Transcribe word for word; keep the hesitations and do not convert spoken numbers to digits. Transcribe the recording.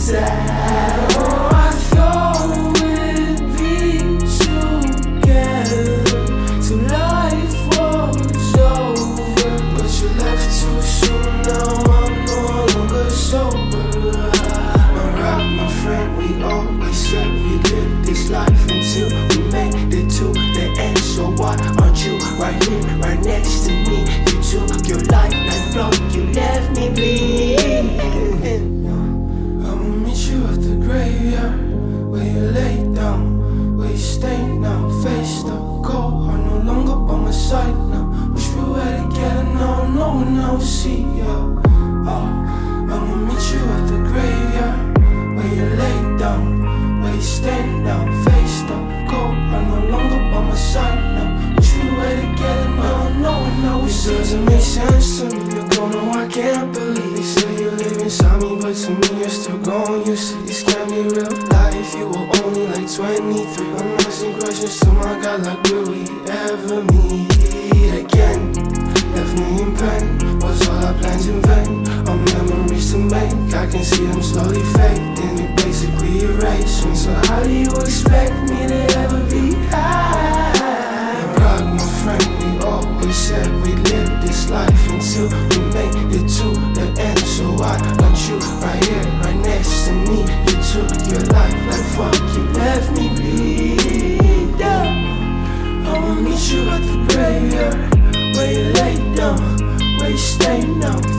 sad. Oh, I thought we'd be together till life was over, but you left too soon. Now I'm no longer sober. My rock, my friend, we always said we live this life until we made it to the end. So why aren't you right here, right next to me? You took your life like flow, you left me bleeding. I'ma meet you at the graveyard, where you lay down, where you stay now. Face the cold, I'm no longer by my side now. Wish we were together now, no one else see ya. uh, I'ma meet you at the graveyard, where you lay down, where you stay now. Face the cold, I'm no longer by my side now. Wish we were together now, no one else see ya. It doesn't make sense to me, you don't know, I can't believe. They say you live inside me, but to me you're still gone. You say this can't be real life, you were only like twenty-three. I'm asking questions to my God, like will we ever meet again? Left me in pain, was all our plans in vain? Our memories to make, I can see them slowly fading. It basically erased me, so how do you expect me to ever be high? Rock, my friend, we always said we live this life until we make it to the end. So why aren't you right here, right next to me? You took your life like fuck, you left me bleed out. I'ma meet you at the graveyard, where you lay down, where you stay now.